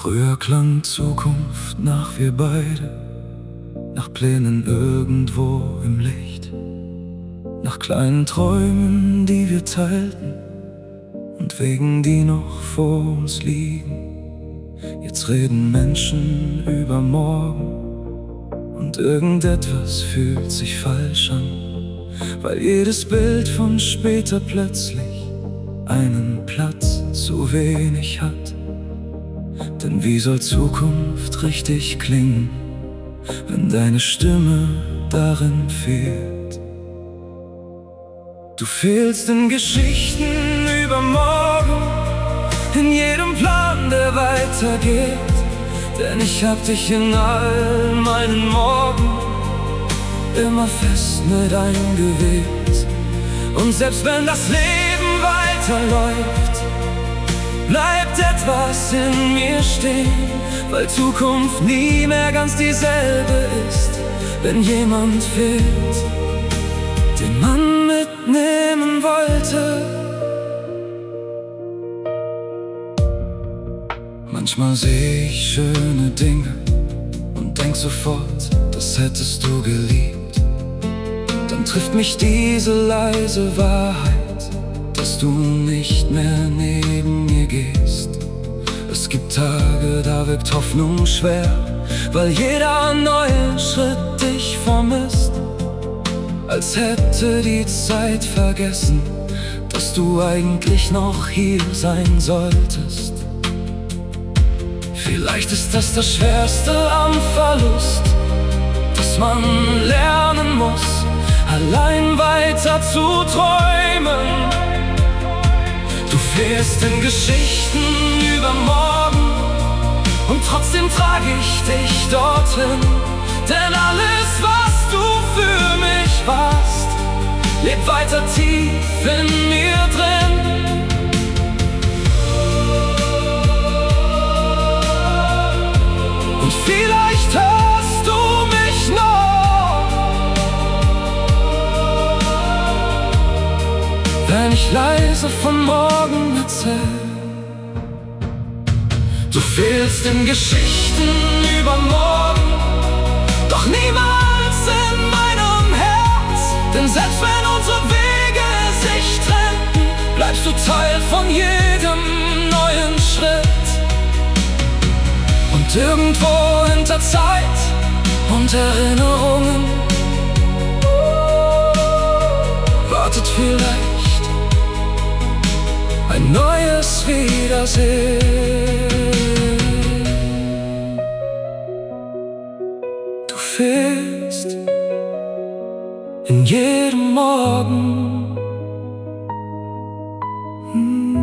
Früher klang Zukunft nach wir beide, nach Plänen irgendwo im Licht, nach kleinen Träumen, die wir teilten und Wegen, die noch vor uns liegen. Jetzt reden Menschen über morgen und irgendetwas fühlt sich falsch an, weil jedes Bild von später plötzlich einen Platz zu wenig hat. Denn wie soll Zukunft richtig klingen, wenn deine Stimme darin fehlt? Du fehlst in Geschichten über morgen, in jedem Plan, der weitergeht. Denn ich hab dich in all meinen Morgen immer fest mit eingewebt. Und selbst wenn das Leben weiterläuft, bleibt etwas in mir stehen, weil Zukunft nie mehr ganz dieselbe ist, wenn jemand fehlt, den man mitnehmen wollte. Manchmal sehe ich schöne Dinge und denk sofort, das hättest du geliebt. Dann trifft mich diese leise Wahrheit, dass du nicht mehr neben mir gehst. Es gibt Tage, da wirkt Hoffnung schwer, weil jeder neue Schritt dich vermisst. Als hätte die Zeit vergessen, dass du eigentlich noch hier sein solltest. Vielleicht ist das das Schwerste am Verlust, dass man lernen muss, allein weiter zu träumen. Du fehlst in Geschichten über morgen und trotzdem trage ich dich dorthin. Denn alles, was du für mich warst, lebt weiter tief in mir drin. Und vielleicht hörst du mich noch, wenn ich leise von morgen erzähl. Du fehlst in Geschichten über morgen, doch niemals in meinem Herz. Denn selbst wenn unsere Wege sich trennen, bleibst du Teil von jedem neuen Schritt. Und irgendwo hinter Zeit und Erinnerungen wartet vielleicht ein neues Wiedersehen. Du fehlst in jedem Morgen.